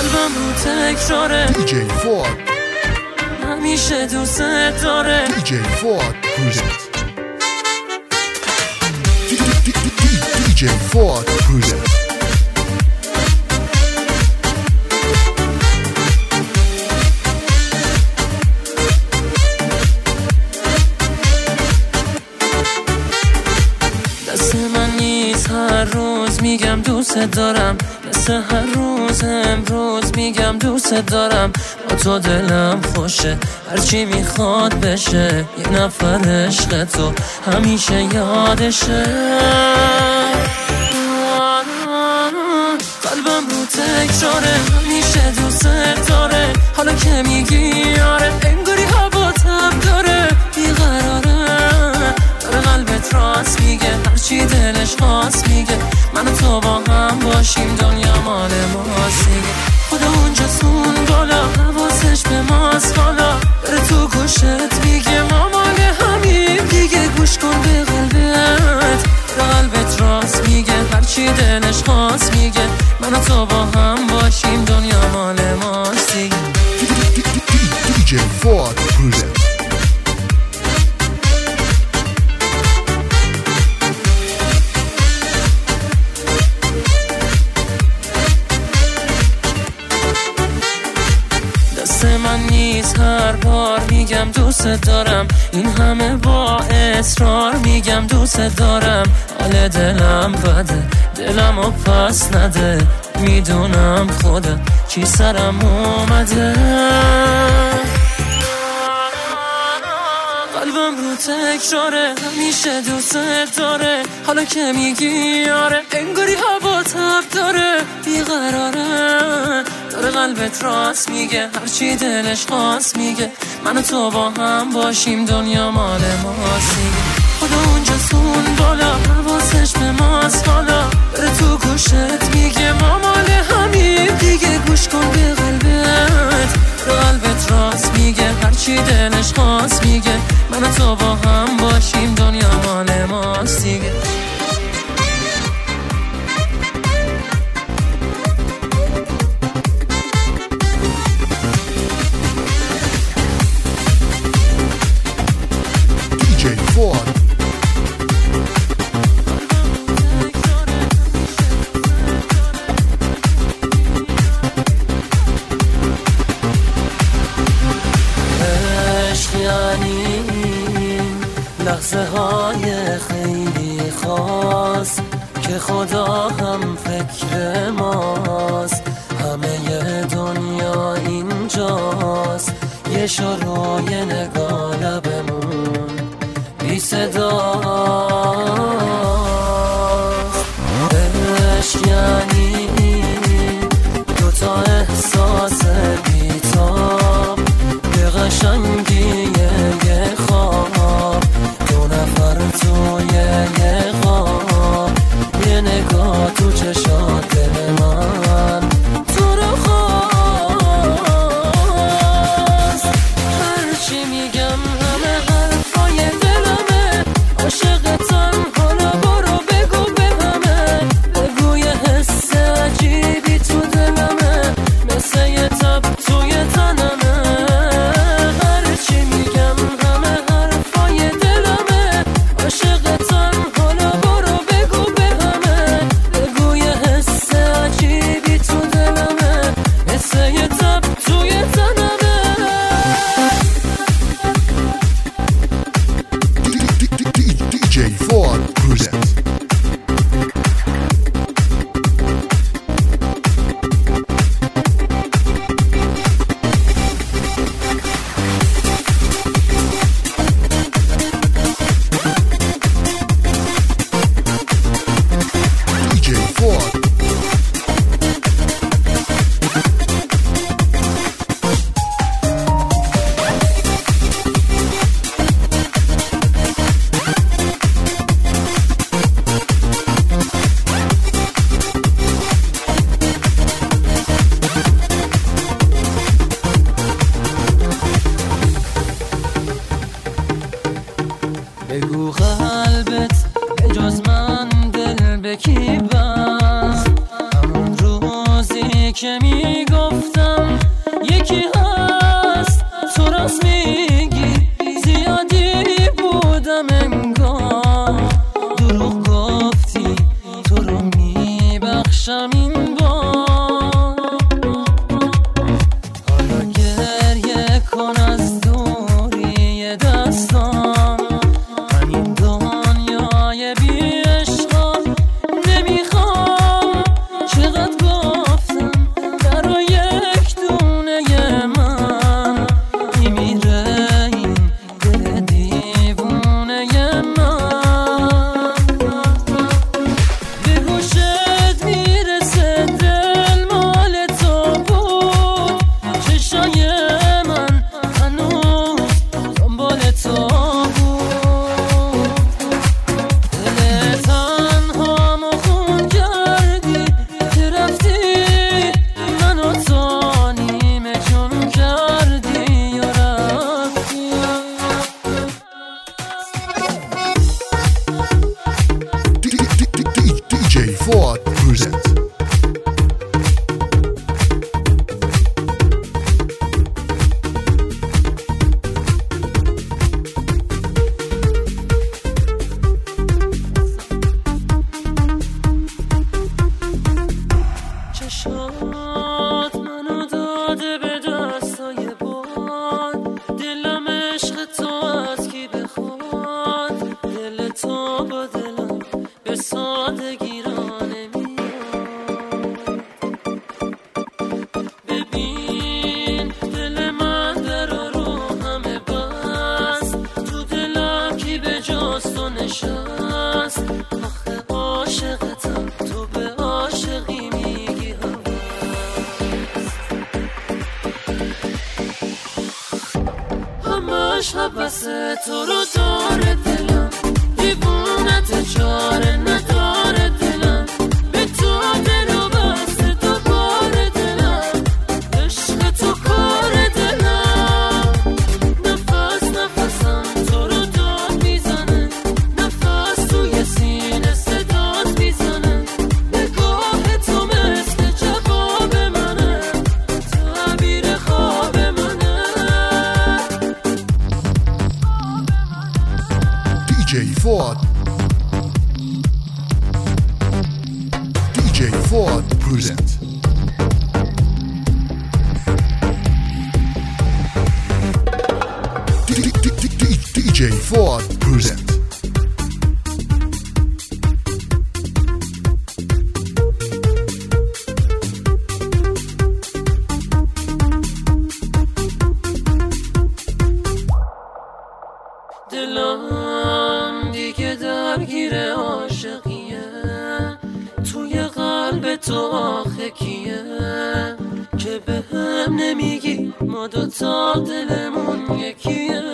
قلبم رو تکراره DJ Fuad همیشه دوست داره DJ Fuad presents DJ Fuad presents دست من نیست هر روز میگم دوست دارم، مثل هر روز امروز میگم دوست دارم. با تو دلم خوشه هرچی میخواد بشه، یه نفر عشق تو همیشه یادشه. قلبم رو تکراره همیشه دوست داره، حالا که میگی آره انگاری هوا تب داره. بیقراره داره قلبت راست میگه، هرچی دلش خواست میگه. من و تو با هم باشیم دنیا مال ماست دیگه. خدا اونجاست بالا حواسش به ماست حالا، داره تو گوشت میگه ما مال همیم دیگه. گوش کن به قلبت، قلبت راست میگه، هرچی دلش خواست میگه. من و تو با هم باشیم دنیا مال ماست دیگه. DJ Fuad presents دست من نیست هر بار میگم دوست دارم، این همه با اصرار میگم دوست دارم. حال دلم بده دلمو پس نده، میدونم خودم چی سرم اومده. قلبم رو تکراره همیشه دوست داره، حالا که میگی آره انگاری هوا تب داره. بیقراره داره قلبت راست میگه، هرچی دلش خواست میگه. من و تو با هم باشیم دنیا مال ماست دیگه. خدا اونجاست بالا حواسش به ماست حالا، داره تو گوشت میگه ما مال همیم دیگه. گوش کن به قلبت، قلبت راست میگه، هرچی دلش خواست میگه. من و تو با هم باشیم دنیا مال ماست دیگه. DJ Fuad یعنی لحظه های خیلی خاص که خدا هم فکر ماست. همه دنیا اینجاست، یه شروع یه نگاه لبمون بی صداست. عشق یعنی دوتا احساس بی‌تاب، یه قشنگی یه خواب، دو نفر توی یه خواب، یه نگاه تو چشات دل من تو رو خواست. هرچی میگه باشم این بار. حالا گریه کن از دوری دستان، من این دنیای بی عشقا نمیخوام. چقدر گفتم برای یک دونه من میمیره این دل دیوونه من. به گوشت میرسه دل مال تو بود، چشای من هنوز دنبال تو بود. دل تنهامو خون کردی که رفتی، منو تا نیمه جون کردی و رفتی. DJ Fuad presents. چشات منو داده به دستای باد، دلم عشق تو از کی بخواد. دل تو با دلم به سادگی را نمیاد. ببین دل من در رو همه بست، تو دلم کی به جز تو نشست. آخه عاشقتم تو به عاشقی میگی هوس. همش حوث تو رو داره دلم، دیوونت چاره نداره دلم. به تو دلو بسته تا بار دلم، عشق تو کار دلم. نفس نفسم تو رو داد میزنه، نفس توی سینه صدات میزنه. نگاه تو مثل جواب منه، تعبیر خواب منه. DJ Fuad. DJ Fuad presents. DJ Fuad presents. دلم دیگه درگیر عاشقیه، توی قلب تو آخه کیه که به هم نمیگی ما دوتا دلمون یکیه.